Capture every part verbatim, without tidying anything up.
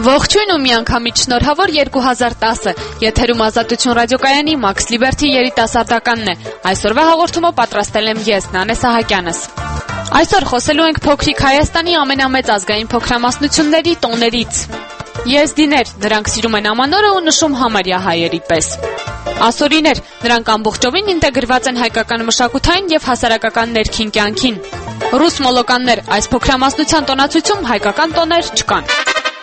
Ողջույն ու միանգամից շնորհավոր երկու հազար տասը, եթերում Ազատություն ռադիոկայանի Max Liberty երիտասարդականն է, այսօրվա հաղորդումը պատրաստել եմ ես, Նանե Սահակյանս։ Այսօր խոսելու ենք փոքրիկ Հայաստանի ամենամեծ ազգային փոքրամասնությունների տոներից։ Եզդիներ, նրանք սիրում են ամանորը ու նշում համարյա հայերի պես։ Ասորիներ, նրանք ամբողջովին ինտեգրված են հայկական մշակութային և հասարակական ներքին կյանքին։ Ռուս մոլոկաններ, այս փոքրամասնության տոնացույցում հայկական տոներ չկան։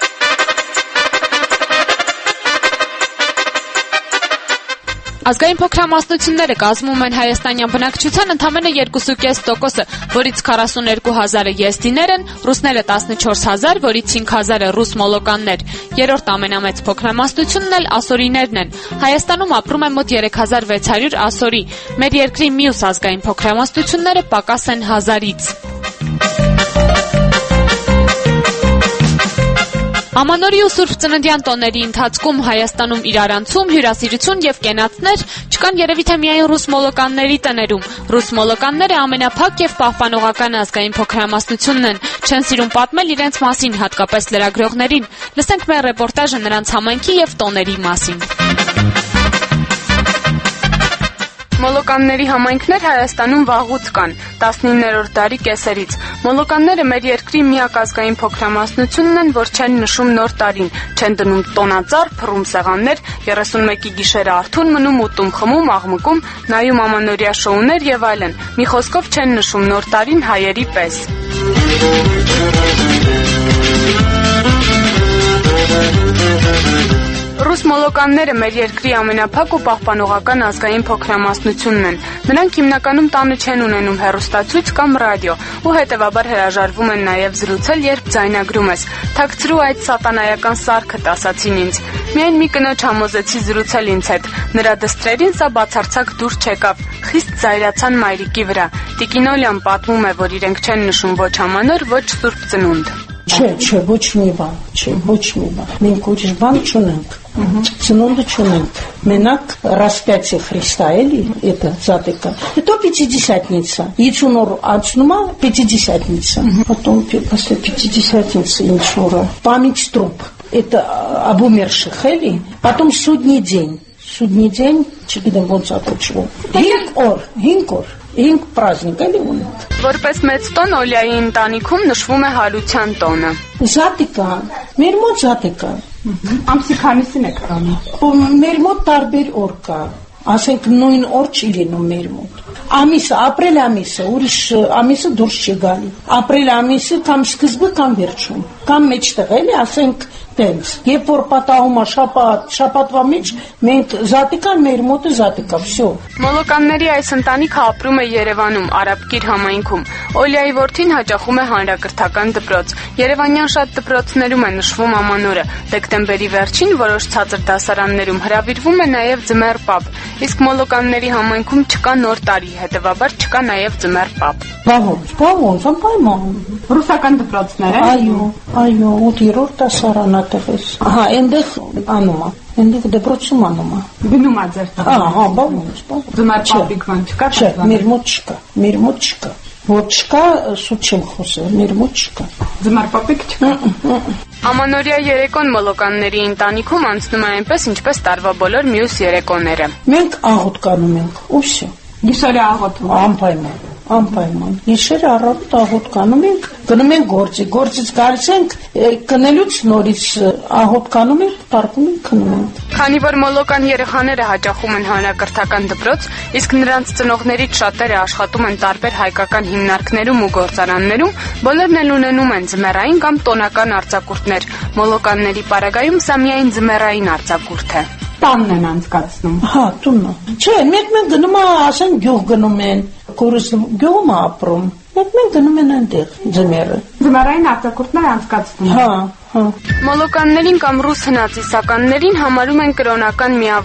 Ազգային փոքրամասնությունները կազմում են հայաստանյան բնակչության ընդամենը երկու կόμμα պենս տոկոսը, որից քառասունութ հազարը եզդիներ են, ռուսները տասնչորս հազար, որից հինգ հազարը ռուս մոլոկաններ։ Երրորդ ամենամեծ փոքրամասնությունն էլ ասորիներն են։ Հայաստանում ապրում է մոտ երեք հազար վեց հարյուր ասորի։ Մեր երկրի մյուս ազգային փոքրամասնությունները պակաս են հազարից։ Ամանորի ու Սուրբ Ծննդյան տոների ընթացքում Հայաստանում իրարանցում, հյուրասիրություն և կենացներ չկան երևի թե միայն ռուս մոլոկանների տներում։ Ռուս մոլոկանները ամենափակ և պահպանողական ազգային փոքրամասնությունն են, չեն սիրում պատմել իրենց մասին, հատկապես լրագրողներին։ Լսենք մեր ռեպորտաժը նրանց համայնքի և տոների մասին։ Մոլոկանների համայնքներ Հայաստանում վաղուց կան, տասնիններորդ դարի կեսերից։ Մոլոկանները մեր երկրի միակ ազգային փոքրամասնությունն են, որ չեն նշում նոր տարին, չեն դնում տոնածառ, փռում սեղաններ, երեսունմեկի գիշերը արթուն մնում, ուտում խմում, աղմկում, նայում ամանորյա շոուներ եւ այլն։ Մի խոսքով չեն նշում նոր տարին հայերի պես։ Ռուս մոլոկանները մեր երկրի ամենափակ ու պահպանողական ազգային փոքրամասնությունն են։ Նրանք հիմնականում տանը չեն ունենում հեռուստացույց կամ ռադիո ու հետևաբար հրաժարվում են նաև զրուցել, երբ ձայնագրում ես։ Թաքցրու այդ սատանայական սարքդ, ասացին ինձ։ Միայն մի կնոջ համոզեցի զրուցել ինձ հետ։ Նրա դստրերին սա բացարձակ դուր չեկավ։ Խիստ զայրացան մայրիկի վրա։ Տիկին Օլյան պատմում է, որ իրենք չեն նշում ոչ ամանոր, ոչ Սուրբ Ծնունդ։ Չէ, չէ, ոչ մի бан, չէ, ոչ մի бан։ Մենք ուրիշ բան չունենք։ Ծնունդը չունենք։ Մենակ распятие Христа, էլի, это затыка. Это пятидесятница. Ячунор ачнума пятидесятница. Потом после пятидесятницы иншура. Память труп. Это об умерших, էլի. Потом судный день. Судный день, չգիտեմ ոնց ակոչվում։ Հինգ օր, հինգ օր, հինգ праздник, էլի ունենք։ Որպես մեծ տոն Օլյայի ընտանիքում նշվում է հարության տոնը։ Զատիկա, մեր մոտ զատիկա։ Ամսի քանիսին եք անում։ Մեր մոտ տարբեր օր կա։ Ասենք նույն օր չի լինում մեր մոտ։ Ամիսը, ապրիլ ամիսը, ուրիշ ամիսը դուրս չի գալի։ Ապրիլ ամիսը կամ սկզբը կամ վերջում, կամ մեջտեղ, էլի, ասենք տենց։ Երբ որ պատահում է շաբաթ, շաբաթվա մեջ մենք զատիկան մեր մոտը զատիկա, всё։ Մոլոկանների այս ընտանիքը ապրում է Երևանում, Արաբկիր համայնքում։ Օլյայի որդին հաճախում է հանրակրթական դպրոց։ Երևանյան շատ դպրոցներում է նշվում ամանորը։ Դեկտեմբերի վերջին որոշ ցածր դասարաններում հրավիրվում է նաև ձմեռ պապ։ Իսկ մոլոկանների համայնքում չկա նոր տարի, հետևաբար չկա նաև ձմեռ պապ։ Բավոց, բավոց, անպայման։ Ռուսական դպրոցները։ Այո, այո, ութերորդ դասարանա տեղես։ Ահա, այնտեղ անում է, այնտեղ դպրոցում անում է։ Գնում է ձեր տանը։ Ահա, բավոց, բավոց։ Ձմեռ պապիկ բան չկա։ Չէ, մեր մոտ չկա, մեր մոտ չկա։ Ոչ չկա, սուտ չեմ խոսել, մեր մոտ չկա։ Ձմեռ պապիկ չկա։ Ամանորյա երեկոն մոլոկանների ընտանիքում անցնում է այնպես, ինչպես տարվա բոլոր մյուս երեկոները։ Մենք աղոտ կանում ենք, ու всё։ Գիշերը աղոթում։ Անպայման, անպայման։ Գիշերը առավոտ աղոտ կանում ենք, գնում ենք գործի, գործից գալիս ենք, կնելուց նորից աղոտ կանում ենք, տարկում ենք, քնում ենք։ Քանի որ մոլոկան երեխաները հաճախում են հանրակրթական դպրոց, իսկ նրանց ծնողներից շատերը աշխատում են տարբեր հայկական հիմնարկներում ու գործարաններում, բոլորն էլ ունենում են ձմեռային կամ տոնական արձակուրդներ։ Մոլոկանների պարագայում սա միայն ձմեռային արձակուրդ է։ Տանն են անցկացնում։ Հա, տունը։ Չէ, մեկ մենք գնում է, ասենք գյուղ գնում են, կորուս գյուղում է ապրում։ Մեկ մենք գնում են այնտեղ ձմեռը։ Ձմեռային արձակուրդներ անցկացնում։ Հա, հա։ Մոլոկաններին կամ ռուս հնացիսականներին համարում են կրոնական միավոր։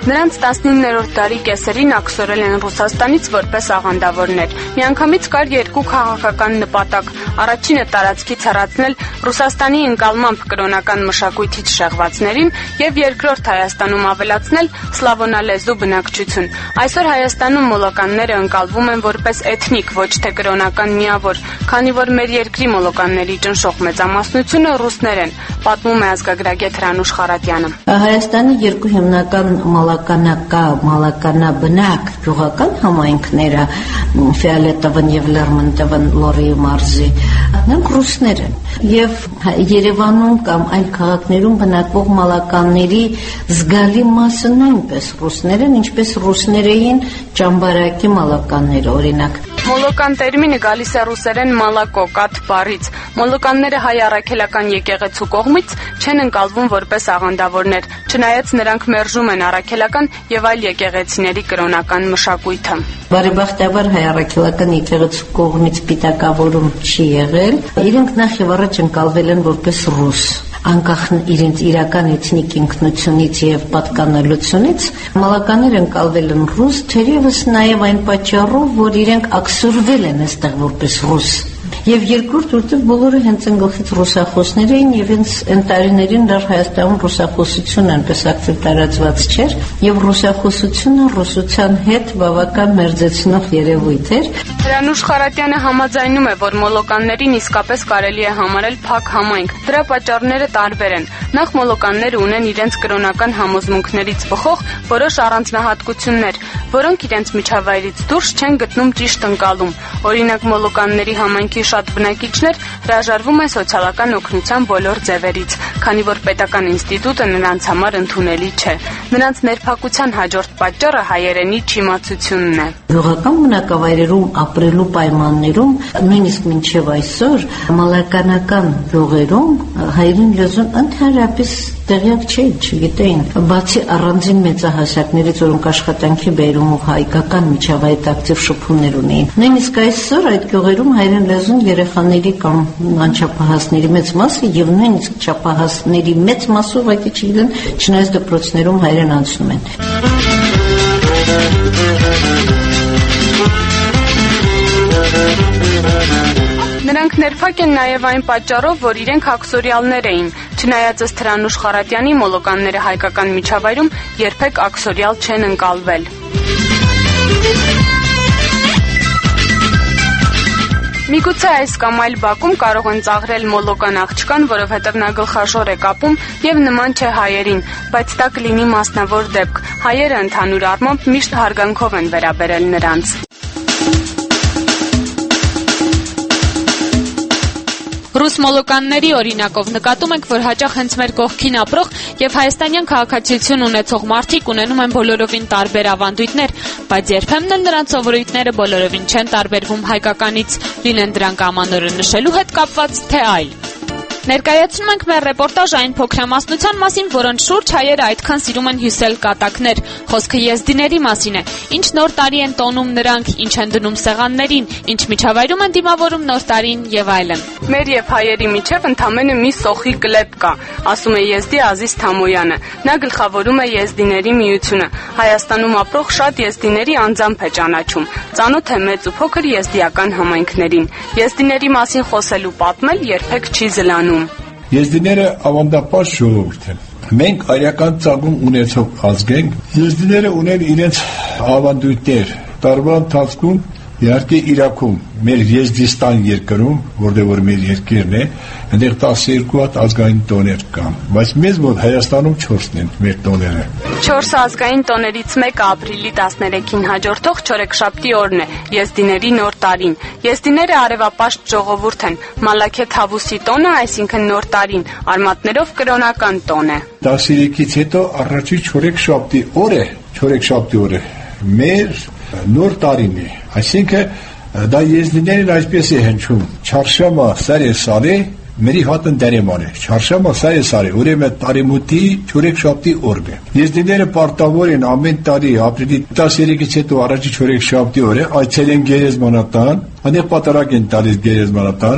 Նրանց տասնիններորդ դարի կեսերին աքսորել են Ռուսաստանից որպես աղանդավորներ։ Միանգամից կար երկու քաղաքական նպատակ։ Առաջինը տարածքից հեռացնել Ռուսաստանի ընկալմամբ կրոնական մշակույթից շեղվածներին եւ երկրորդ Հայաստանում ավելացնել սլավոնալեզու բնակչություն։ Այսօր Հայաստանում մոլոկանները ընկալվում են որպես էթնիկ, ոչ թե կրոնական միավոր, քանի որ մեր երկրի մոլոկանների ճնշող մեծամասնությունը ռուսներ են, պատմում է ազգագրագետ Հրանուշ Խարատյանը։ Հայաստանի երկու հիմնական մալականակա, մալականաբնակ գյուղական համայնքները Ֆիալետովն եւ Լերմոնտովն Լորի մարզի, նրանք ռուսներ են եւ Երևանում կամ այլ քաղաքներում բնակվող մալականների զգալի մասը նույնպես ռուսներ են, ինչպես ռուսներ էին ճամբարակի մալականները, օրինակ։ Մոլոկան տերմինը գալիս է ռուսերեն մալակո կաթ բառից։ Մոլոկանները հայ առաքելական եկեղեցու կողմից չեն ընկալվում որպես աղանդավորներ, չնայած նրանք մերժում են առաքելական եւ այլ եկեղեցիների կրոնական մշակույթը։ Բարեբախտաբար հայ առաքելական եկեղեցու կողմից պիտակավորում չի եղել։ Իրենք նախ եւ առաջ ընկալվել են որպես ռուս։ Անկախ իրենց իրական էթնիկ ինքնությունից եւ պատկանելությունից մալականները ընկալվել են ռուս, թերևս նաեւ այն պատճառով, որ իրենք աքսորվել են այստեղ որպես ռուս։ Եվ երկրորդ որտեղ բոլորը հենց ընկողից ռուսախոսներ էին եւ հենց այն տարիներին դեռ Հայաստանում ռուսախոսությունը այնպես ակտիվ տարածված չէր եւ ռուսախոսությունը ռուսության հետ բավական մերձեցնող երևույթ էր։ Հրանուշ Խարատյանը համաձայնում է, որ մոլոկաններին իսկապես կարելի է համարել փակ համայնք։ Դրա պատճառները տարբեր են։ Նախ մոլոկանները ունեն իրենց կրոնական համոզմունքներից բխող որոշ առանձնահատկություններ, որոնք իրենց միջավայրից դուրս չեն գտնում ճիշտ ընկալում։ Օրինակ մոլոկանների համայնքի շատ բնակիչներ հրաժարվում են սոցիալական օգնության բոլոր ձևերից, քանի որ պետական ինստիտուտը նրանց համար ընդունելի չէ։ Նրանց ներփակության հաջորդ պատճառը հայերենի չիմացությունն է։ Գյուղական բնակավայրերում ապրելու պայմաններում, նույնիսկ մինչև այսօր, մալականական գյուղերում հայերեն լեզուն ընդհանրապես տեղյակ չէին, չգիտեին։ Բացի առանձին մեծահասակներից, որոնք աշխատանքի բերումով հայկական միջավայրի ակտիվ շփումներ ունեին։ Նույնիսկ այսօր այդ գյուղերում հայերեն լեզուն երեխաների կամ անչափահասների մեծ մասը եւ նույնիսկ չափահասների մեծ մասը ուղղակի չգիտեն, չնայած դպրոցներում հայերեն անցնում են։ Նրանք ներփակ են նաև այն պատճառով, որ իրենք աքսորիալներ էին։ Չնայած ըստ Հրանուշ Խարատյանի մոլոկանները հայկական միջավայրում երբեք աքսորիալ չեն ընկալվել։ Միգուցե այս կամ այլ բակում կարող են ծաղրել մոլոկան աղջկան, որովհետև նա գլխաշոր է կապում եւ նման չէ հայերին, բայց դա կլինի մասնավոր դեպք։ Հայերը ընդհանուր առմամբ միշտ հարգանքով են վերաբերել նրանց։ Ռուս մոլոկանների օրինակով նկատում ենք, որ հաճախ հենց մեր կողքին ապրող եւ հայաստանյան քաղաքացիություն ունեցող մարդիկ ունենում են բոլորովին տարբեր ավանդույթներ, բայց երբեմն էլ նրանց սովորույթները բոլորովին չեն տարբերվում հայկականից, լինեն դրանք ամանորը նշելու հետ կապված, թե այլ։ Ներկայացնում ենք մեր ռեպորտաժ այն փոքրամասնության մասին, որոնց շուրջ հայերը այդքան սիրում են հյուսել կատակներ։ Խոսքը եզդիների մասին է։ Ինչ նոր տարի են տոնում նրանք, ինչ են դնում սեղաններին, ինչ միջավայրում են դիմավորում նոր տարին եւ այլն։ Մեր եւ հայերի միջև ընդամենը մի սոխի կլեպ կա, ասում է եզդի Ազիզ Թամոյանը։ Նա գլխավորում է եզդիների միությունը։ Հայաստանում ապրող շատ եզդիների անձամբ է ճանաչում։ Ծանոթ է մեծ ու փոքր եզդիական համայնքներին։ Եզդիների մասին խոսելու պատմել երբեք չի զլանում։ Եզդիները ավանդապաշտ ժողովուրդ են։ Մենք արյական ծագում ունեցող ազգ ենք։ Եզդիները ունեն իրենց ավանդույթներ։ Տարվա ընթացքում իհարկե Իրաքում, մեր Եզդիստան երկրում, որտեղ որ մեր երկիրն է, այնտեղ տասներկու հատ ազգային տոներ կան, բայց մեզ մոտ Հայաստանում չորսն են մեր տոները։ Չորս ազգային տոներից մեկը ապրիլի տասներեքին հաջորդող չորեքշաբթի օրն է, Եզդիների նոր տարին։ Եզդիները արևապաշտ ժողովուրդ են։ Մալաքե Թավուսի տոնը, այսինքն նոր տարին, արմատներով կրոնական տոն է։ տասներեքից հետո առաջի չորեքշաբթի օրը, չորեքշաբթի օրը մեր նոր տարին է, այսինքն դա եզդիներն այսպես է հնչում. Չարշամա սարե սարե մերի հատն դերեման է, չարշամա սարե սարե, ուրեմն տարեմուտի չորեքշաբթի օրն է։ Եզդիները պարտավոր են ամեն տարի ապրիլի տասներեքից հետո առաջի չորեքշաբթի օրը այցելեն գերեզմանատան, այնեղ պատարագ են տալիս գերեզմանատանը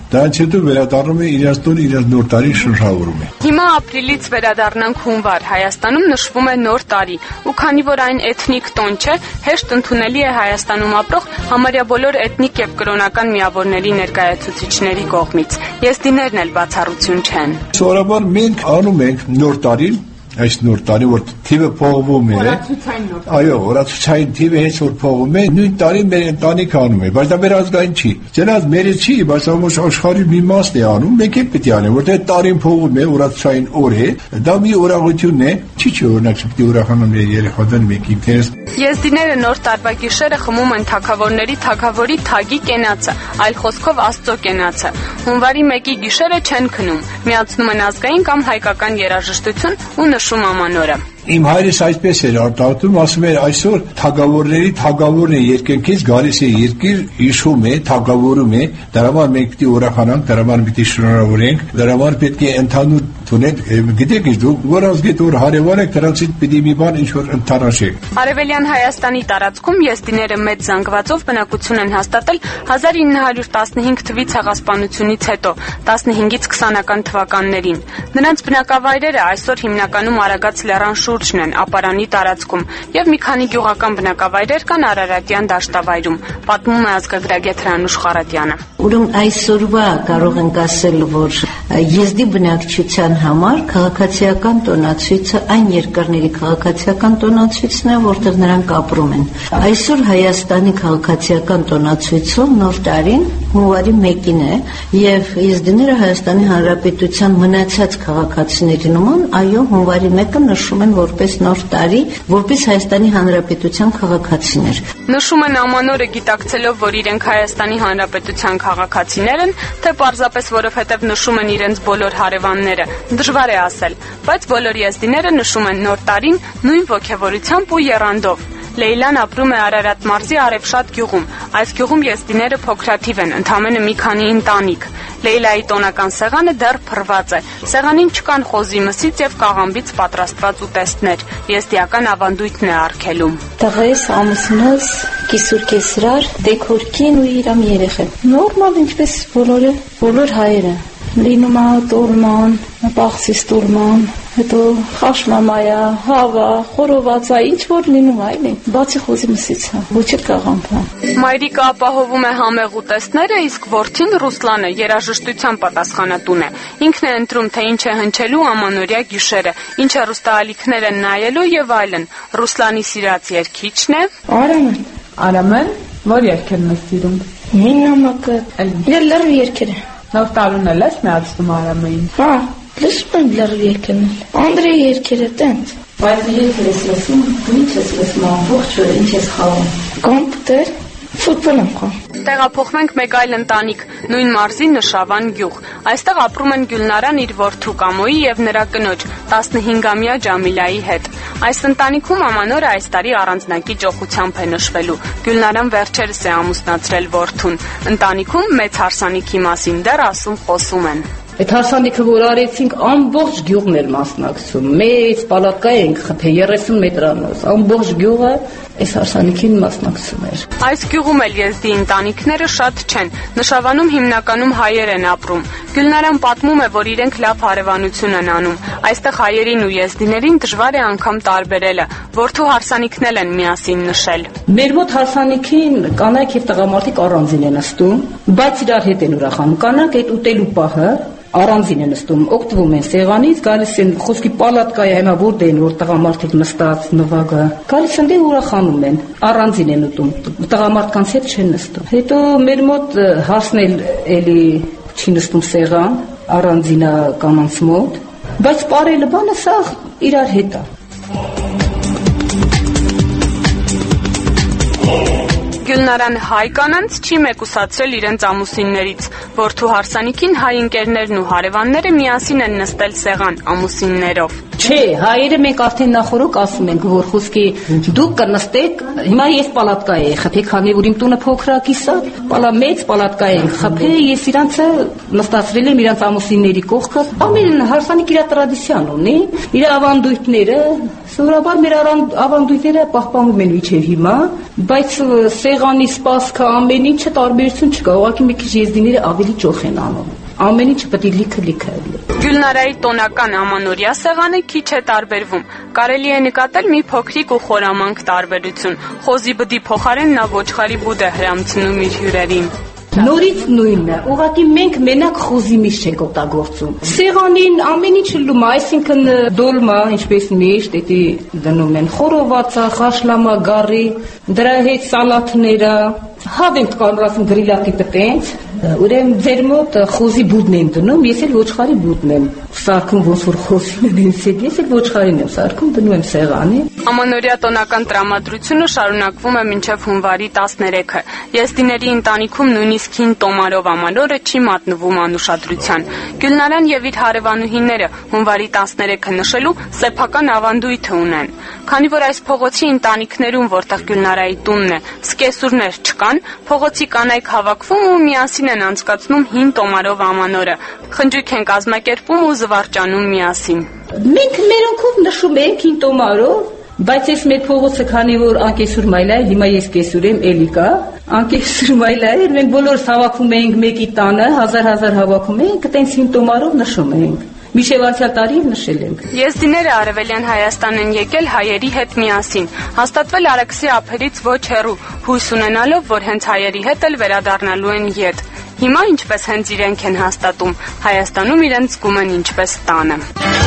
Դրանից հետո վերադառնում է իրենց տուն, իրենց նոր տարի շնորհավորում է։ Հիմա ապրիլից վերադառնանք հունվար։ Հայաստանում նշվում է նոր տարի, ու քանի որ այն էթնիկ տոն չէ, հեշտ ընդունելի է Հայաստանում ապրող համարյա բոլոր էթնիկ եւ կրոնական միավորների ներկայացուցիչների կողմից։ Եզդիներն էլ բացառություն չեն։ Սովորաբար մենք անում ենք նոր տարին, այս նոր տարի որ թիվը փողվում է, այո, օրացուցային թիվը հենց որ փողվում է, նույն տարին մեր ընտանիքը անում է, բայց դա մեր ազգային չի։ Ձենած մերը չի, բայց ամոս աշխարհի մի մասն է անում, մենք էլ պետք է անենք, որտեղ տարին փողվում է, օրացուցային օր է, դա մի օրաղություն է, չի չի օրինակ պետք է ուրախանամ երեխաдан մեկ ինքներս։ Եզդիները նոր տարվա գիշերը խմում են թագավորների թագավորի թագի կենացը, այլ խոսքով Աստծո կենացը։ Հունվարի մեկի գիշերը չեն քնում, միացնում են ազգային կամ հայկական երաժշտություն ու նշում ամանորը։ Իմ հայրս այսպես էր արտահայտում, ասում էր այսօր թագավորների թագավորն է երկնքից գալիս է երկիր, իշխում է, թագավորում է, դրա համար մենք պետք է ուրախանանք, դրա համար պետք է շնորհավորենք, դրա համար պետք է ընդհանուր թունենք, գիտեք ինչ դուք որ ազգետ որ հարևան եք, դրանցից պետք է մի բան ինչ որ ընդհանրաշեք։ Արևելյան Հայաստանի տարածքում եզդիները մեծ զանգվածով բնակություն են հաստատել հազար ինը հարյուր տասնհինգ թվականի ցեղասպանությունից հետո, տասնհինգից քսանական թվականներին։ Նրանց բնակավայրերը այսօր հիմնականում Արագած լեռան շուրջն են, Ապարանի տարածքում, եւ մի քանի գյուղական բնակավայրեր կան Արարատյան դաշտավայրում, պատմում է ազգագրագետ Հրանուշ Խարատյանը։ Ուրեմն այսօրվա կարող ենք ասել, որ եզդի բնակչության համար քաղաքացիական տոնացույցը այն երկրների քաղաքացիական տոնացույցն է, որտեղ նրանք ապրում են։ Այսօր Հայաստանի քաղաքացիական տոնացույցով նոր տարին հունվարի մեկին է, եւ եզդիները Հայաստանի Հանրապետության մնացած քաղաքացիների նման, այո, հունվարի մեկը նշում են որպես նոր տարի, որպես Հայաստանի Հանրապետության քաղաքացիներ։ Նշում են ամանորը գիտակցելով, որ իրենք Հայաստանի Հանրապետության քաղաքացիներ են, թե պարզապես որովհետև նշում են իրենց բոլոր հարևանները, դժվար է ասել, բայց բոլոր եզդիները նշում են նոր տարին նույն ոգևորությամբ ու եռանդով։ Լեյլան ապրում է Արարատ մարզի Արևշատ գյուղում։ Այս գյուղում եզդիները փոքրաթիվ են, ընդամենը մի քանի ընտանիք։ Լեյլայի տոնական սեղանը դեռ փռված է։ Սեղանին չկան խոզի մսից եւ կաղամբից պատրաստված ուտեստներ։ Եզդիական ավանդույթն է արգելում։ Տղես, ամուսնուս, կիսուր կեսրար, դեքորքին ու իրամ երեխեն։ Նորմալ ինչպես բոլորը, բոլոր հայերը։ Լինում է տոլման, պաղսիս տոլման, հետո խաշմամայա, հավա, խորովածա, ինչ որ լինում այլ է, բացի խոզի մսից, ոչ էլ կաղամբա։ Մայրիկը ապահովում է համեղ ուտեստները, իսկ որդին Ռուսլանը երաժշտության պատասխանատուն է։ Ինքն է ընտրում, թե ինչ է հնչելու ամանորյա գիշերը, ինչ է ռուստալիքներ են նայելու եւ այլն։ Ռուսլանի սիրած երգիչն է Արամեն։ Արամեն, որ երգերն ես սիրում։ Մինամակը, լեռ երկերը։ Նոր տարուն էլ ես միացնում Արամեին։ Հա, լսում եմ լեռ երկերն էլ։ Անդրեի երկերը տենց։ Բայց երգեր ես լսում, ինչ ես լսում ամբողջ օրը, ինչ ես խաղում։ Կոմպյուտեր, ֆուտբոլ եմ խաղում։ Տեղափոխվենք մեկ այլ ընտանիք, նույն մարզի Նշավան գյուղ։ Այստեղ ապրում են Գյուլնարան իր որդու Կամոյի եւ նրա կնոջ տասնհինգամյա Ջամիլայի հետ։ Այս ընտանիքում ամանորը այս տարի առանձնակի ճոխությամբ է նշվելու։ Գյուլնարան վերջերս է ամուսնացրել որդուն։ Ընտանիքում մեծ հարսանիքի մասին դեռ ասում խոսում են։ Այդ հարսանիքը որ արեցինք, ամբողջ գյուղն էր մասնակցում։ Մեծ պալատկա ենք խփել երեսուն մետրանոց, ամբողջ գյուղը այս հարսանիքին մասնակցում էր։ Այս գյուղում էլ եզդի ընտանիքները շատ չեն։ Նշավանում հիմնականում հայեր են ապրում։ Գյուլնարան պատմում է, որ իրենք լավ հարևանություն են անում։ Այստեղ հայերին ու եզդիներին դժվար է անգամ տարբերելը։ Որդու հարսանիքն են միասին նշել։ Մեր մոտ հարսանիքին կանայք եւ տղամարդիկ առանձին են նստում, բայց իրար հետ են ուրախանում։ Կանայք այդ ուտելու պահը առանձին են նստում, օգտվում են սեղանից, գալիս են խոսքի պալատկայի հիմա որտեղ են որ տղամարդիկ նստած նվագը, գալիս են դե ուրախանում են, առանձին են ուտում, տղամարդկանց հետ չեն նստում։ Հետո մեր մոտ հասնել էլի չի նստում սեղան, առանձինա կանանց մոտ, բայց ապարելը բանը սա իրար հետ է։ Գյուլնարան հայ կանանց չի մեկուսացրել իրենց ամուսիններից։ Որդու հարսանիքին հայ ընկերներն ու հարևանները միասին են նստել սեղան ամուսիններով։ Չէ, հայերը մենք արդեն նախորոք ասում ենք, որ խոսքի դուք կնստեք, հիմա ես պալատկա եի խփի, քանի որ իմ տունը փոքրակիս է, պալա մեծ պալատկա եի խփի, ես իրանցը նստացրել եմ իրանց ամուսինների կողքը, ամեն հարսանիք իր տրադիցիան ունի, իր ավանդույթները, սովորաբար մեր ավանդույթները պահպանվում են մինչև հիմա, բայց սեղանի սպասքը ամեն ինչը տարբերություն չկա, ուղղակի մի քիչ եզդիները ավելի ճոխ են անում։ Ամեն ինչը պետք է լիքը լիքը լինի։ Գյուլնարայի տոնական ամանորյա սեղանը քիչ է տարբերվում։ Կարելի է նկատել մի փոքրիկ ու խորամանկ տարբերություն։ Խոզի բդի փոխարեն նա ոչխարի բուդ է հրամցնում իր հյուրերին։ Նորից նույնն է, ուղղակի մենք մենակ խոզի միշտ չենք օգտագործում։ Սեղանին ամեն ինչը լում է, այսինքն դոլմա, ինչպես միշտ, էդի դնում են խորովածա, խաշլամա, գարի, դրա հետ սալաթները, հավ ենք կարողացում գրիլակի տենց, ուրեմն ձեր մոտ խոզի բուդն են դնում, ես էլ ոչխարի բուդն եմ սարքում, ոնց որ խոզին են սեդ, ես էլ ոչխարին եմ սարքում, դնում եմ սեղանի։ Ամանորյա տոնական տրամադրությունը շարունակվում է մինչև հունվարի տասներեքը։ Եզդիների ընտանիքում նույնիսկ հին տոմարով ամանորը չի մատնվում անուշադրության։ Գյուլնարան եւ իր հարևանուհիները հունվարի տասներեքը նշելու սեփական ավանդույթ ունեն։ Քանի որ այս փողոցի ընտանիքներում, որտեղ Գյուլնարայի տունն է, սկեսուրներ չկան, փողոցի կանայք հավաքվում ու միասին են անցկացնում հին տոմարով ամանորը։ Խնջույք են կազմակերպում ու զվարճանում միասին։ Մենք մերոնքով նշում ենք հին տոմարով, բայց ես մեր փողոցը քանի որ անկեսուր մայլա է, հիմա ես կեսուր եմ, էլի կա, անկեսուր մայլա է, մենք բոլորս հավաքում ենք մեկի տանը, հազար-հազար հավաքում ենք, այտենց հին տոմարով նշում ենք։ Միշև անցյալ տարի նշել ենք։ Եզդիները Արևելյան Հայաստան են եկել հայերի հետ միասին, հաստատվել Արաքսի ափերից ոչ հեռու, հույս ունենալով, որ հենց հայերի հետ էլ վերադառնալու են ետ։ Հիմա ինչպես հենց իրենք են հաստատում, Հայաստանում իրենց զգում են ինչպես տանը։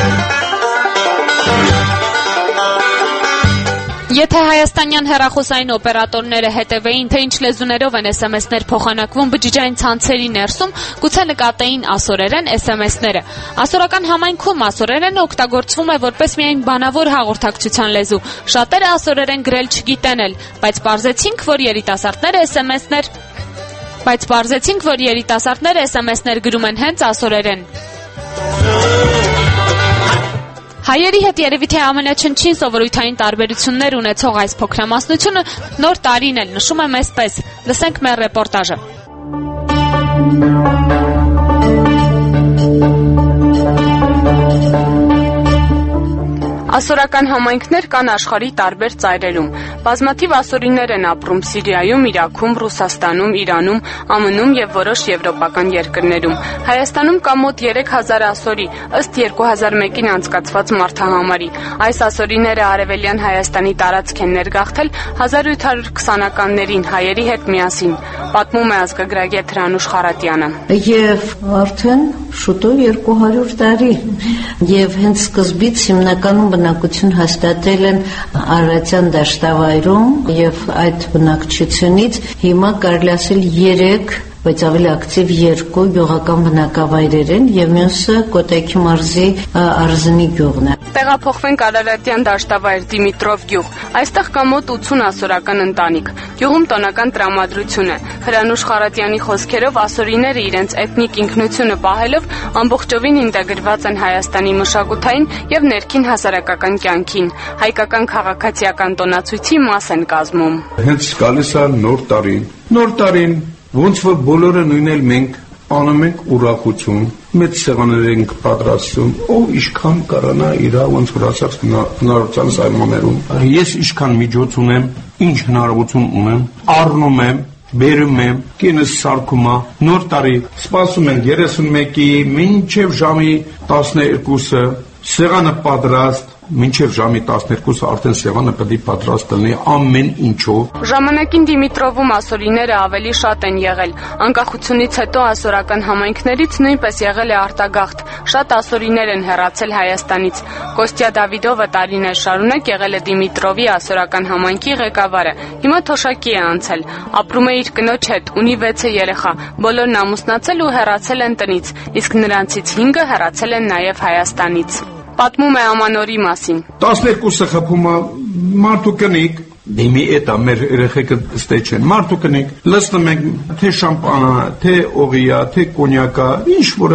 Եթե հայաստանյան հեռախոսային օպերատորները հետևեին, թե ինչ լեզուներով են էս էմ էսներ փոխանակվում բջջային ցանցերի ներսում, գուցե նկատեին ասորերեն էս էմ էսները։ Ասորական համայնքում ասորերենը օգտագործվում է որպես միայն բանավոր հաղորդակցության լեզու։ Շատերը ասորերեն գրել չգիտեն էլ, բայց պարզեցինք, որ երիտասարդները էս էմ էսներ բայց պարզեցինք, որ երիտասարդները էս էմ էսներ գրում են հենց ասորերեն։ Հայերի հետ երևի թե ամենաչնչին սովորույթային տարբերություններ ունեցող այս փոքրամասնությունը նոր տարին էլ նշում է մեզպես։ Լսենք մեր ռեպորտաժը։ Ասորական համայնքներ կան աշխարհի տարբեր ծայրերում։ Բազմաթիվ ասորիներ են ապրում Սիրիայում, Իրաքում, Ռուսաստանում, Իրանում, ԱՄՆ-ում եւ որոշ եվրոպական երկրներում։ Հայաստանում կա մոտ երեք հազար ասորի, ըստ երկու հազար մեկին անցկացված մարդահամարի։ Այս ասորիները Արևելյան Հայաստանի տարածք են ներգաղթել հազար ութ հարյուր քսանականներին հայերի հետ միասին, պատմում է ազգագրագետ Հրանուշ Խարատյանը։ Եվ արդեն շուտով երկու հարյուր տարի եւ հենց սկզբից հիմնականում բնակություն հաստատել են Արարատյան դաշտավայրում եւ այդ բնակչությունից հիմա կարելի ասել երեք, բայց ավելի ակտիվ երկու գյուղական բնակավայրեր են եւ մյուսը Կոտայքի մարզի Արզնի գյուղն է։ Տեղափոխվենք Արարատյան դաշտավայր Դիմիտրով գյուղ։ Այստեղ կա մոտ ութ ասորական ընտանիք։ Գյուղում տոնական տրամադրություն է։ Հրանուշ Խարատյանի խոսքերով ասորիները իրենց էթնիկ ինքնությունը պահելով ամբողջովին ինտեգրված են Հայաստանի մշակութային եւ ներքին հասարակական կյանքին։ Հայկական քաղաքացիական տոնացույցի մաս են կազմում։ Հենց գալիս է նոր տարին։ Նոր տարին ոնց որ բոլորը նույնն էլ մենք անում ենք ուրախություն, մեծ սեղաններ ենք պատրաստում, ով ինչքան կարանա իր ոնց որ ասած հնարավորության սայմաններում։ Ես ինչքան միջոց ունեմ, ինչ հնարավորություն ունեմ, առնում եմ, բերում եմ, կինս սարքում է, նոր տարի սպասում ենք երեսունմեկի մինչև ժամի տասներկուսը, սեղանը պատրաստ, մինչև ժամի տասներկուսը արդեն սեղանը պետք է պատրաստ լինի ամեն ինչով։ Ժամանակին Դիմիտրովում ասորիները ավելի շատ են եղել։ Անկախությունից հետո ասորական համայնքներից նույնպես եղել է արտագաղթ։ Շատ ասորիներ են հեռացել Հայաստանից։ Կոստյա Դավիդովը տարիներ շարունակ եղել է Դիմիտրովի ասորական համայնքի ղեկավարը։ Հիմա թոշակի է անցել։ Ապրում է իր կնոջ հետ, ունի վեց երեխա։ Բոլորն ամուսնացել ու հեռացել են տնից, իսկ նրանցից հինգը հեռացել են նաև Հայաստանից։ Պատմում է ամանորի մասին։ տասներկուսը խփումը մարդու կնիկ, դիմի էտա մեր երեխեքը ստե չեն, մարդու կնիկ, լցնում ենք թե շամպանա, թե օղիա, թե կոնյակա, ինչ որ է,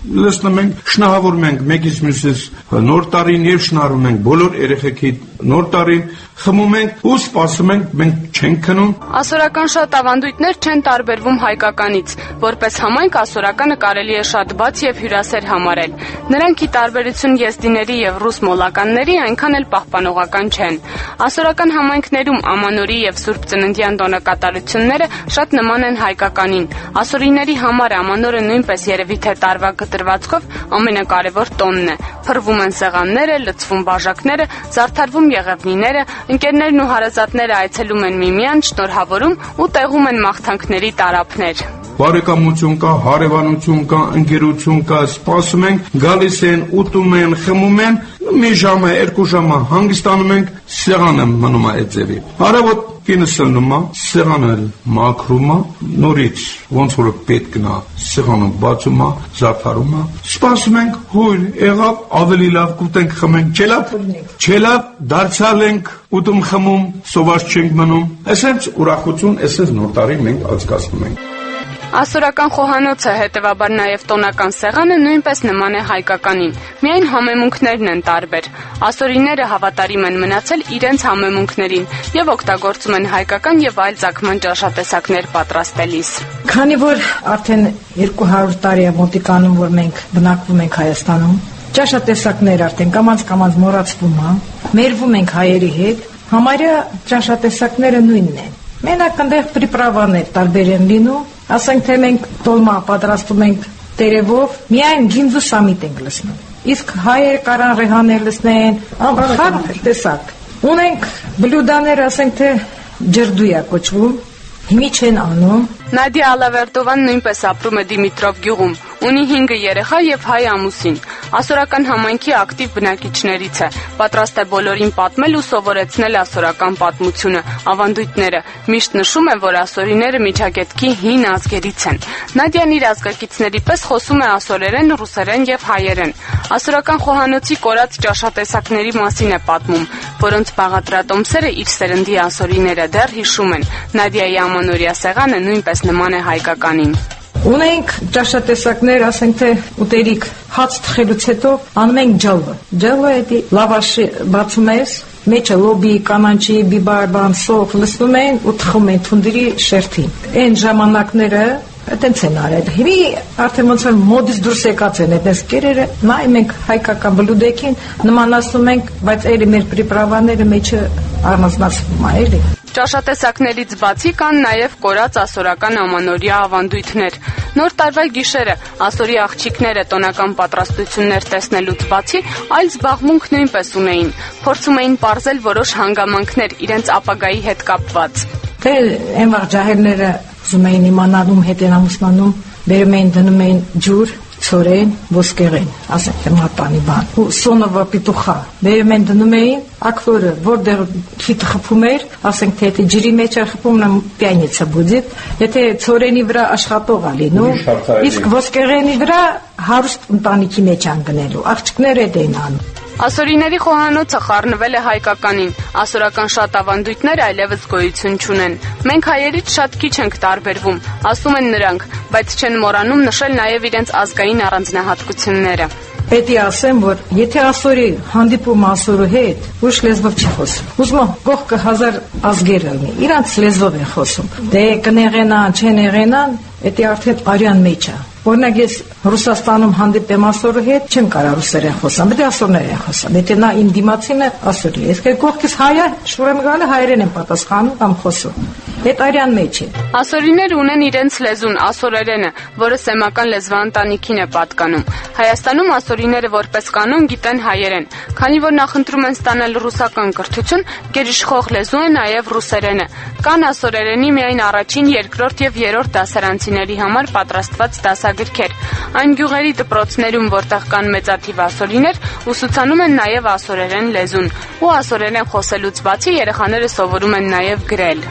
լսնում ենք, շնորհավորում ենք մեկից մյուսից նոր տարին եւ շնորհում ենք բոլոր երեխեքի նոր տարին, խմում ենք ու սպասում ենք, մենք չենք քնում։ Ասորական շատ ավանդույթներ չեն տարբերվում հայկականից, որպես համայնք ասորականը կարելի է շատ բաց եւ հյուրասեր համարել։ Նրանք ի տարբերություն եզդիների եւ ռուս մոլականների այնքան էլ պահպանողական չեն։ Ասորական համայնքներում ամանորի եւ Սուրբ Ծննդյան տոնակատարությունները շատ նման են հայկականին։ Ասորիների համար ամանորը նույնպես երևի թե տարվա կտրվածքով ամենակարևոր տոնն է։ Փռվում են սեղանները, լցվում բաժակները, զարդարվում եղևնիները, ընկերներն ու հարազատները այցելում են միմյան, շնորհավորում ու տեղում են մաղթանքների տարափներ։ Բարեկամություն կա, հարևանություն կա, ընկերություն կա, սպասում ենք, գալիս են, ուտում են, խմում են, մի ժամը, երկու ժամը հանգստանում ենք, սեղանը մնում է այդ ձևի։ Արավոտ կինս լնում է, սեղանը մաքրում է, նորից ոնց որ պետք նա, սեղանը բացում է, զարդարում է, սպասում ենք, հույր, եղավ, ավելի լավ կուտենք, խմենք, չելավ, չելավ, դարձյալ ենք, ուտում խմում, սոված չենք մնում, այսպես ուրախություն, այսպես նոր տարի մենք անցկացնում ենք։ Ասորական խոհանոցը, հետևաբար նաև տոնական սեղանը նույնպես նման է հայկականին, միայն համեմունքներն են տարբեր։ Ասորիները հավատարիմ են մնացել իրենց համեմունքներին եւ օգտագործում են հայկական եւ այլ ծագման ճաշատեսակներ պատրաստելիս։ Քանի որ արդեն երկու հարյուր տարի է մոտիկանում, որ մենք բնակվում ենք Հայաստանում, ճաշատեսակներ արդեն կամած-կամած մոռացվում է, մերվում ենք հայերի հետ, համարյա ճաշատեսակները նույնն են։ Մենակ այնտեղ պրիպրավաներ տարբեր են լինում, ասենք թե մենք տոլմա պատրաստում ենք տերևով, միայն գինձ ու սամիտ ենք լցնում։ Իսկ հայերը կարան ռեհաներ լցնեն, ամբողջ տեսակ։ Ունենք բլյուդաներ, ասենք թե ջրդույա կոչվում, հիմի չեն անում։ Նադիա Ալավերտովան նույնպես ապրում է Դիմիտրով գյուղում, ունի հինգ երեխա եւ հայ ամուսին։ Ասորական համայնքի ակտիվ բնակիչներից է, պատրաստ է բոլորին պատմել ու սովորեցնել ասորական պատմությունը, ավանդույթները։ Միշտ նշում է, որ ասորիները միջագետքի հին ազգերից են։ Նադիան իր ազգակիցների պես խոսում է ասորերեն, ռուսերեն եւ հայերեն։ Ասորական խոհանոցի կորած ճաշատեսակների մասին է պատմում, որոնց բաղադրատոմսերը իր սերնդի ասորիները դեռ հիշում են։ Նադիայի ամանորյա սեղանը նույնպես նման է հայկականին։ Ունենք ճաշատեսակներ, ասենք թե ուտերիկ հաց թխելուց հետո անում ենք ջալվը։ Ջալվը էդի լավաշի բացում ես, մեջը լոբի, կանանչի, բիբար, բան, սոխ լցնում են ու թխում են թունդրի շերտին։ Այն ժամանակները այդպես են արել։ Հիմի արդեն ոնց որ մոդից դուրս եկած են այդպես կերերը, նայում ենք հայկական բլուդեքին, նմանացնում ենք, բայց էլի մեր պրիպրավաները մեջը առանձնացվում է, էլի։ Ճաշատեսակներից բացի կան նաև կորած ասորական ամանորյա ավանդույթներ։ Նոր տարվա գիշերը ասորի աղջիկները տոնական պատրաստություններ տեսնելուց բացի այլ զբաղմունք նույնպես ունեին։ Փորձում էին պարզել որոշ հանգամանքներ իրենց ապագայի հետ կապված։ Թե այն վաղ ջահելները ուզում էին իմանալ ում հետ են ամուսնանում, բերում էին դնում էին ջուր, ցորեն, ոսկեղեն, ասենք թե մատանի բան, ու սոնովա պիտուխա, բերում են դնում էին, ակվորը, որտեղ քիթը խփում էր, ասենք թե եթե ջրի մեջ է խփում, նա պիանիցա բուդիտ, եթե ցորենի վրա աշխատող է լինում, իսկ ոսկեղենի վրա հարուստ ընտանիքի մեջ են գնելու, աղջիկները դա են անում։ Ասորիների խոհանոցը խառնվել է հայկականին, ասորական շատ ավանդույթներ այլևս գոյություն չունեն։ Մենք հայերից շատ քիչ ենք տարբերվում, ասում են նրանք, բայց չեն մոռանում նշել նաև իրենց ազգային առանձնահատկությունները։ Պետք է ասեմ, որ եթե ասորի հանդիպում ասորու հետ, ուրիշ լեզվով չի խոսում։ Ուզում եմ կողքը հազար ազգեր լինի, իրանց լեզվով են խոսում։ Դե կներենան, չեն եղենան, դա արդեն արյան մեջ է։ Օրինակ ես Ռուսաստանում հանդիպեմ ասորի հետ, չեմ կարող ռուսերեն խոսամ, բայց ասորներ են խոսում։ Եթե նա իմ դիմացին է ասորի, իսկ կողքից հայը, շուրեմ գալը հայերեն են պատասխանում կամ խոսում։ Այդ արյան մեջ է։ Ասորիները ունեն իրենց լեզուն, ասորերենը, որը սեմական լեզվաընտանիքին է պատկանում։ Հայաստանում ասորիները որպես կանոն գիտեն հայերեն, քանի որ նախընտրում են ստանալ ռուսական կրթություն, գերիշխող լեզու է նաև ռուսերենը։ Կան ասորերենի միայն առաջին, երկրորդ եւ երրորդ դասարանցիների համար պատրաստված դասագրքեր։ Այն գյուղերի դպրոցներում, որտեղ կան մեծաթիվ ասորիներ, ուսուցանում են նաև ասորերեն լեզուն, ու ասորերեն խոսելուց բացի երեխաները սովորում են նաև գրել։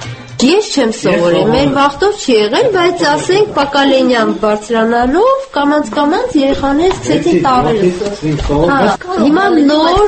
Ես չեմ սովորել, մեր վախտով չի եղել, բայց ասենք Պակալենյան բարձրանալով կամած-կամած երեխաներից ցեցին տարել։ Հիմա նոր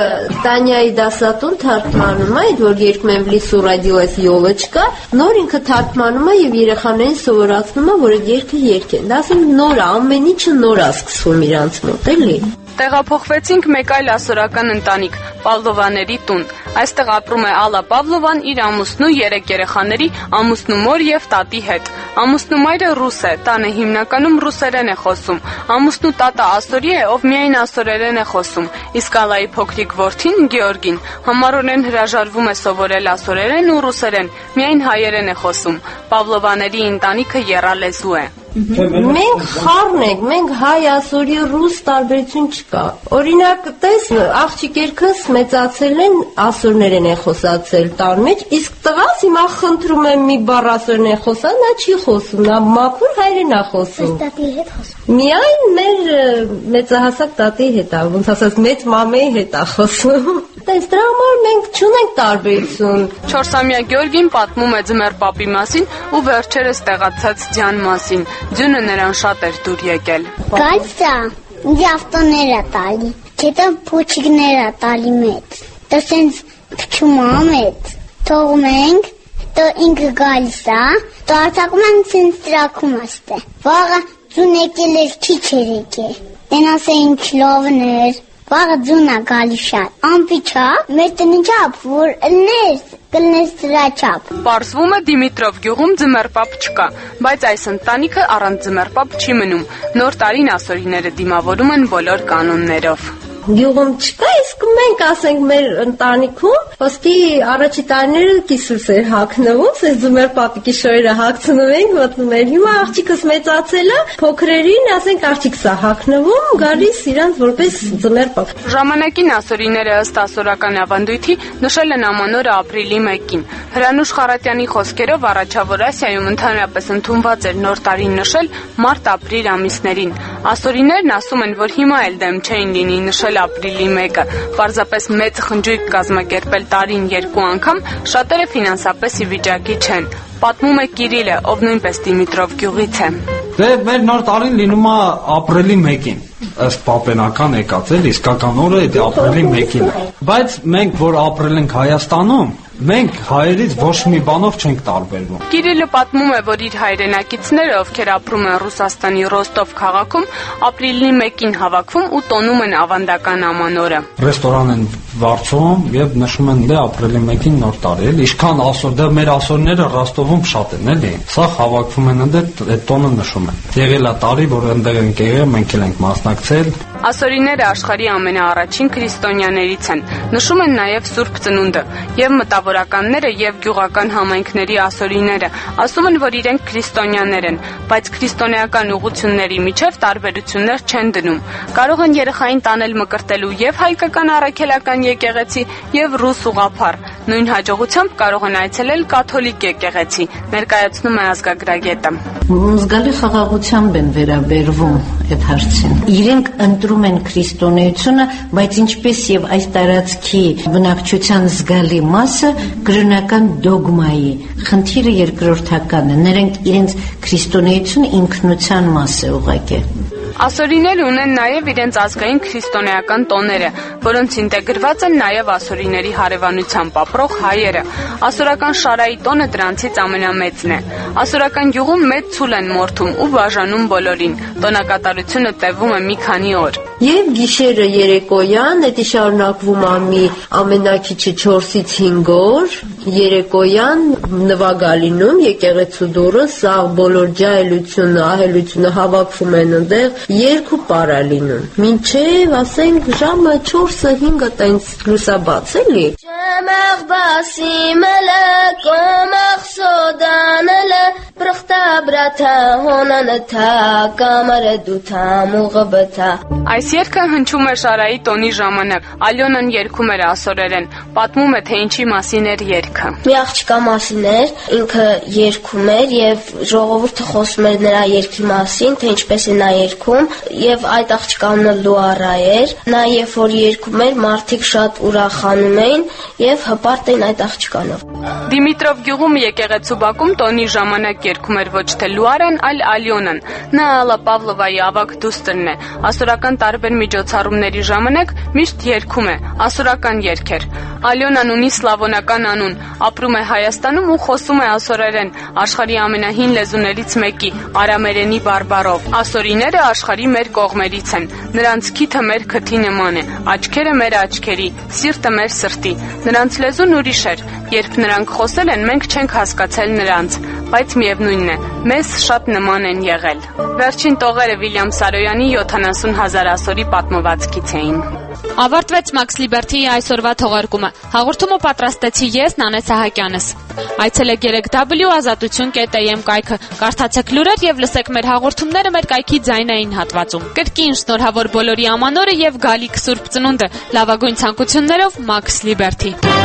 Տանյայի դասատուն թարգմանում է, այդ որ երգում եմ «Լիսու ռադիոս յոլոչկա», նոր ինքը թարգմանում է եւ երեխաներին սովորացնում է, որ այդ երգը երգեն։ Դա ասենք նոր է, ամեն ինչը նոր է սկսվում իրանց մոտ, էլի։ Տեղափոխվեցինք մեկ այլ ասորական ընտանիք՝ Պավլովաների տուն։ Այստեղ ապրում է Ալլա Պավլովան իր ամուսնու երեք երեխաների, ամուսնու մոր եւ տատի հետ։ Ամուսնու մայրը ռուս է, տանը հիմնականում ռուսերեն է խոսում։ Ամուսնու տատը ասորի է, ով միայն ասորերեն է խոսում։ Իսկ Ալլայի փոքրիկ որդին Գեորգին համառորեն հրաժարվում է սովորել ասորերեն ու ռուսերեն, միայն հայերեն է խոսում։ Պավլովաների ընտանիքը եռալեզու է։ Մենք խառն ենք, մենք հայ, ասորի, ռուս տարբերություն չկա։ Օրինակ, տես, աղջիկերքս մեծացել են, ասորներեն է խոսացել տան մեջ, իսկ տղաս հիմա խնդրում եմ մի բառ ասորեն է խոսալ, նա չի խոսում, նա մաքուր հայերեն է խոսում։ Տատի հետ խոսում։ Միայն մեր մեծահասակ տատի հետ է, ոնց ասած, մեծ մամեի հետ է խոսում։ Տես, դրա համար մենք չունենք տարբերություն։ Չորսամյա Գեորգին պատմում է ձմեռ պապի մասին ու վերջերս տեղացած ձյան մասին։ Ձյունը նրան շատ էր դուր եկել։ Գալիս է, ինձ ավտոներ է տալի, հետո փոչիկներ է տալի մեծ։ Դա սենց փչում է մեծ, թողում ենք, դա ինքը գալիս է, դա արձակում ենք սենց տրաքում աստե։ Վաղը ձուն եկել էր քիչ էր եկել, տենաս է ինչ լովներ, վաղը ձուն է գալի շատ, ամպի չապ, մեր տնի չապ, որ ըլնես, կլնես դրա չապ։ Պարզվում է Դիմիտրով գյուղում ձմեռպապ չկա, բայց այս ընտանիքը առանց ձմեռպապ չի մնում։ Նոր տարին ասորիները դիմավորում են բոլոր կանոններով։ Գյուղում չկա, իսկ մենք ասենք մեր ընտանիքում ոսկի առաջի տարիները կիսուս էր հագնվում, այս ձմեռ պապիկի շորերը հագցնում ենք, մտնում էր։ Հիմա աղջիկս մեծացել է, փոքրերին ասենք աղջիկս է հագնվում, գալիս իրանց որպես ձմեռ պապ։ Ժամանակին ասորիները ըստ ասորական ավանդույթի նշել են ամանորը ապրիլի մեկին։ Հրանուշ Խարատյանի խոսքերով Առաջավոր Ասիայում ընդհանրապես ընդունված էր նոր տարին նշել մարտ-ապրիլ ամիսներին։ Ասորիներն ասում են, որ հիմա էլ դեմ չէին լինի նշել ապրիլի մեկը, պարզապես մեծ խնջույք կազմակերպել տարին երկու անգամ շատերը ֆինանսապես ի վիճակի չեն։ Պատմում է Կիրիլը, ով նույնպես Դիմիտրով գյուղից է։ Դե մեր նոր տարին լինում է ապրիլի մեկին, ըստ պապենական եկած էլ իսկական օրը դա ապրիլի մեկին է։ Բայց մենք որ ապրել ենք Հայաստանում, մենք հայերից ոչ մի բանով չենք տարբերվում։ Կիրիլը պատմում է, որ իր հայրենակիցները, ովքեր ապրում են Ռուսաստանի Ռոստով քաղաքում, ապրիլի մեկին հավաքվում ու տոնում են ավանդական ամանորը։ Ռեստորան են վարձում եւ նշում են դե ապրիլի մեկին նոր տարի էլ, ինչքան ասոր, դե մեր ասորները Ռոստովում շատ են էլի։ Սա հավաքվում են այնտեղ, այդ տոնը նշում են։ Եղել է տարի, որ այնտեղ ենք եղել, մենք էլ ենք մասնակցել։ Ասորիները աշխարհի ամենաառաջին քրիստոնյաներից են։ Նշում են նաև Սուրբ Ծնունդը, եւ մտավորականները եւ գյուղական համայնքների ասորիները ասում են, որ իրենք քրիստոնյաներ են, բայց քրիստոնեական ուղղությունների միջև տարբերություններ չեն դնում։ Կարող են երեխային տանել մկրտելու եւ հայկական առաքելական եկեղեցի եւ ռուս ուղղափառ։ Նույն հաջողությամբ կարող են այցելել կաթոլիկ եկեղեցի, ներկայացնում է ազգագրագետը։ Զգալի խաղաղությամբ են վերաբերվում այդ հարցին։ Իրենք ընտրում են քրիստոնեությունը, բայց ինչպես եւ այս տարածքի բնակչության զգալի մասը կրոնական դոգմայի խնդիրը երկրորդական է։ Նրանք իրենց քրիստոնեությունը ինքնության մաս է ուղղակի։ Ասորիները ունեն նաև իրենց ազգային քրիստոնեական տոները, որոնց ինտեգրված են նաև ասորիների հարևանությամբ ապրող հայերը։ Ասորական շարայի տոնը դրանցից ամենամեծն է։ Ասորական գյուղում մեծ ցուլ են մորթում ու բաժանում բոլորին։ Տոնակատարությունը տևում է մի քանի օր։ Եվ գիշերը երեկոյան, դա շարունակվում է մի ամենակիչը չորսից հինգ օր, երեկոյան նվագալինում եկեղեցու դուռը, սա բոլոր ջահելությունը, ահելությունը հավաքվում են այնտեղ, երկու պարա լինում։ Մինչև, ասենք, ժամը չորսը հինգը տենց լուսաբաց էլի։ Չմեղ բասի մելը, կոմեղ սոդանելը, պրխտա բրաթա հոնանը թա, կամարը դութա մուղը բթա։ Այս երգը հնչում է շարայի տոնի ժամանակ։ Ալյոնան երգում էր ասորերեն, պատմում է, թե ինչի մասին էր երգը։ Մի աղջկա մասին էր, ինքը երգում էր եւ ժողովուրդը խոսում էր նրա երգի մասին, թե ինչպես է նա երգում, եւ այդ աղջկան Լուարա էր։ Նա երբ որ երգում էր, մարդիկ շատ ուրախանում էին եւ հպարտ են այդ աղջկանով։ Դիմիտրով գյուղում եկեղեցու բակում տոնի ժամանակ երգում էր ոչ թե Լուարան, այլ Ալյոնան։ Նա Ալլա Պավլովայի ավագ դուստրն է։ Ասորական տարբեր միջոցառումների ժամանակ միշտ երգում է ասորական երգեր։ Ալյոնան ունի սլավոնական անուն, ապրում է Հայաստանում ու խոսում է ասորերեն, աշխարհի ամենահին լեզուներից մեկի՝ արամերենի բարբառով։ Ասորիները աշխարհի մեր կողմերից են։ Նրանց քիթը մեր քթի նման է, աչքերը մեր աչքերի, սիրտը մեր սրտի։ Նրանց լեզուն ուրիշ էր։ Երբ նրանք խոսել են, մենք չենք հասկացել նրանց, բայց միևնույնն է, մեզ շատ նման են եղել։ Վերջին տողերը Վիլյամ Սարոյանի յոթանասուն հազար ասորի պատմվածքից էին։ Ավարտվեց Max Liberty-ի այսօրվա թողարկումը։ Հաղորդումը պատրաստեցի ես, Նանե Սահակյանս։ Այցելեք երեք w ազատություն կետ am կայքը, կարդացեք լուրեր եւ լսեք մեր հաղորդումները մեր կայքի ձայնային հատվածում։ Կրկին շնորհավոր բոլորի ամանորը եւ գալիք Սուրբ Ծնունդը։ Լավագույն ցանկություններով Max Liberty։